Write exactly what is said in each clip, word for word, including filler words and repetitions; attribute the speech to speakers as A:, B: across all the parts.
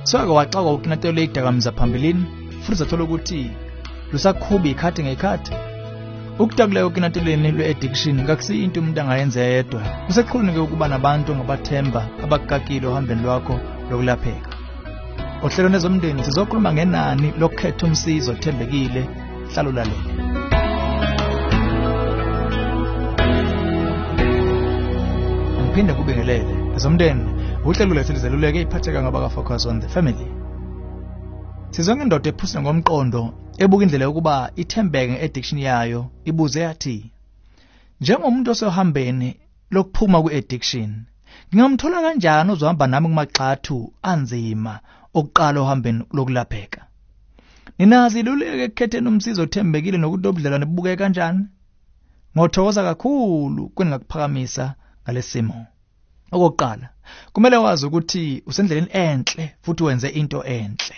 A: Saka waxaka ukinatelo idakamza phambilini futhi zathola ukuthi lusakhubi ikhathi ngekhathi. Ukutakuleyo ukinateleni lwe-addiction kakusi into umuntu angayenza yedwa. Kuseqhulunike ukuba nabantu ngabathemba abakakile ohambeni lwakho lokulapheka. Ohlelo nezomndeni sizokhuluma ngenani lokukhetha umsizo othembekile. Hlalo lalela. Ngiphinde kubingelele ezomndeni uhlelo lethu lizeluleke iphatheka ngaba Focus on the Family. Sizonke indoda ephusile ngomqondo ebuka indlela yokuba ithembeke nge-addiction yayo ibuze yathi, njengomuntu osohambeni lokuphuma kwe-addiction, ngingamthola kanjani ozohamba nami kumagxathu anzima okuqala ohambeni lokulapheka? Ninazi iluleke ekukhetheni umsizo othembekile nokuthi obudlelwane bubukeke kanjani? Ngothokoza kakhulu kuningakuphakamisa ngalesimo. Okokuqala, kumele wazi ukuthi usendleleni enhle futhi wenze into enhle.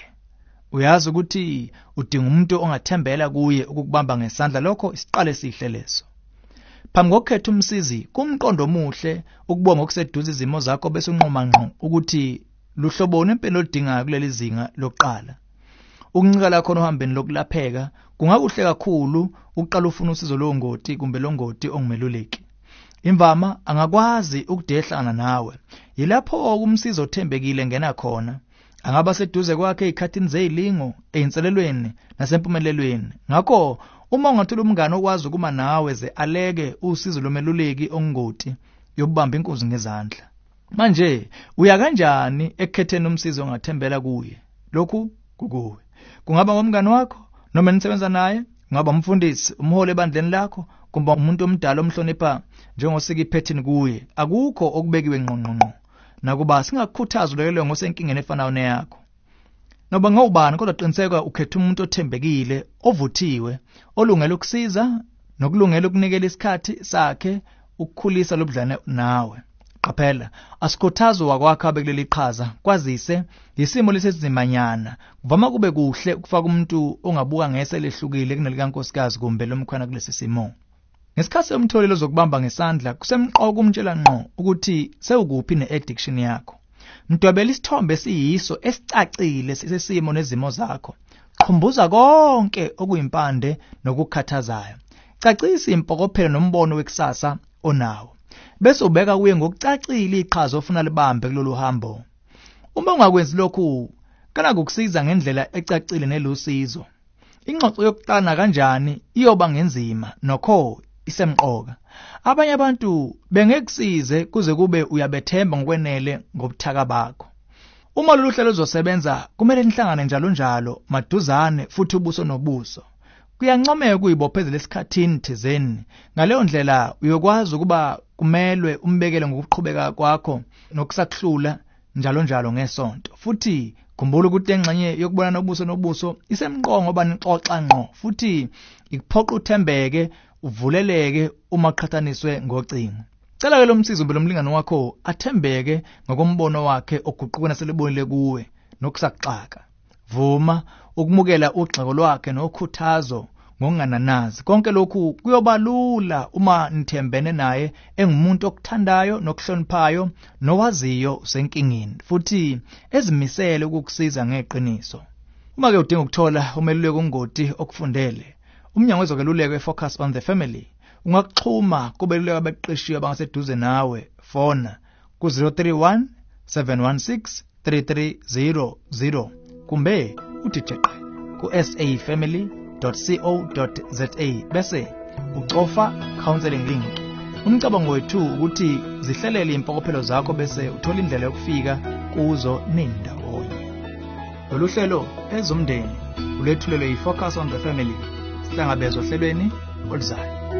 A: Uyazi ukuthi udinga umuntu ongathembela kuye ukukubamba ngesandla, lokho isiqale sihle leso. Phambi kokukhetha umsizi kumqondo omuhle ukubonga okuseduze izimo zakho bese unqoma ngqo ukuthi luhlobone impilo odingayo kuleli zinga lokuqala. Ukuncika lakho ohambeni lokulapheka kungakuhle kakhulu uqala ufuna usizo longoti kumbe longoti ongumeluleki. Imvama angakwazi ukudehlana nawe. Yilapho umsizo othembekile ngena khona. Angaba seduze kwakhe ezikhathini zezilingo, einselelweni nasempumelelweni. Ngakho uma ungathola umngane okwazi ukuma nawe ze aleke usizo lomeluleki ongoti yobamba inkunzi ngezandla. Manje uya kanjani ekukhetheni umsizo ongathembela kuye? Lokhu kukuwe. Kungaba ngomngane wakho noma nisebenza naye, kungaba umfundisi, umholi ebandleni lakho, kumbe umuntu omdala omhlonipha njengosika iphethini kuye. Akukho okubekiwe ngqongqonqo. Nakuba singakukhuthaza ulekele ngosenkingeni efanayo neyakho. Noba ngawubani kodwa qiniseka ukhetha umuntu othembekile, ovuthiwe, olungele ukusiza nokulungela ukunikela isikhathi sakhe ukukhulisa lobudlane nawe. Qaphela, asikhuthazo wakwakho abekuleli iqhaza kwazise isimo lesizimanyana. Kuvama kube kuhle ukufaka umuntu ongabuka ngese lehlukile kunelikankosikazi kumbe lomkhwana kulesi simo. Ngesikhathi somtholelo zokubamba ngesandla kusemqoka kumtshela ngqo ukuthi sewukuphi ne-addiction yakho. Mdwebela isithombe siyiso esicacile sesimo nezimo zakho. Khumbuza konke okuyimpande nokukhathazayo. Cacisa impokophelo nombono wekusasa onawo. Bese ubeka kuye ngokucacile iqhaza ofuna libambe kulolu hambo. Uma ungakwenzi lokhu, kana kukusiza ngendlela ecacile nelusizo. Ingxoxo yokuqala kanjani iyoba ngenzima nokho isemqoka. Abanye abantu bengekusize kuze kube uyabethemba ngokwenele ngobuthaka bakho. Uma lolu hlelo luzosebenza, kumele nihlangane njalo njalo maduzane futhi ubuso nobuso. Kuyancomeka kuyibophezela esikhathini thizeni. Ngaleyo ndlela uyokwazi ukuba kumelwe umbekele ngokuqhubeka kwakho nokusakuhlula njalo njalo ngesonto. Futhi khumbula ukuthi engxenye yokubonana ubuso nobuso isemqongo ngoba nixoxa ngqo futhi ikuphoqa uthembeke uvuleleke uma qhathaniswe ngocingo. Cela ke lo msizo mbele umlingane wakho athembeke ngokombono wakhe oguquka naselibonile kuwe nokusaxaka. Vuma ukumukela ugxeko lwakhe nokhuthazo ngokungananazi. Konke lokhu kuyobalula uma nithembene naye engumuntu okuthandayo nokuhloniphayo nowaziyo usenkingeni futhi ezimisele ukukusiza ngeqiniso. Uma ke udinga ukuthola umeluleki ongoti okufundele, umnyango wezokweluleka we-Focus on the Family ungakuxhuma kubeluleka abeqeshiwe abangaseduze nawe. Fona ku zero three one seven one six three three zero zero kumbe uthi jeqe ku s a family dot co dot z a bese ucofa counseling link. Umcabango wethu ukuthi zihlelele impokophelo zakho bese uthola indlela yokufika kuzo nindawonye. Lolu hlelo ezomndeni ulethulelwe yi-Focus on the Family. Sihlangabezwa ohlelweni oluzayo.